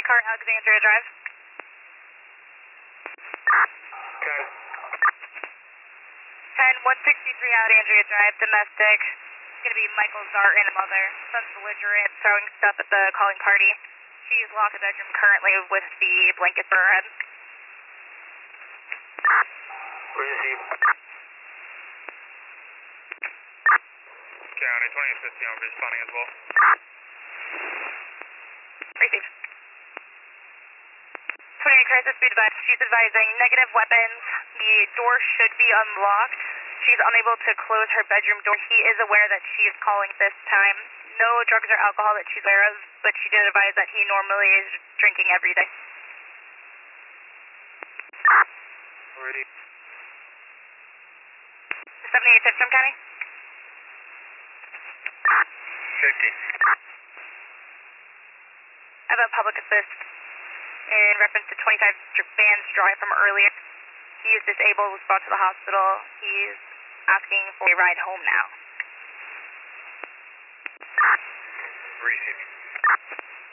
car, Alexandria Drive. 10, 163 Alexandria Drive, domestic. It's going to be Michael Zart and a mother. Son's belligerent, throwing stuff at the calling party. She's locked in the bedroom currently with the blanket for her head. Where is he? County 2850, I'm responding as well. Received. 28 crisis, be advised. She's advising negative weapons. The door should be unlocked. She's unable to close her bedroom door. He is aware that she is calling this time. No drugs or alcohol that she's aware of, but she did advise that he normally is drinking every day. Ready. 78 Tipton County. 50. I have a public assist in reference to 25 Vans Drive from earlier. He is disabled, was brought to the hospital. He's asking for a ride home now. Receiving.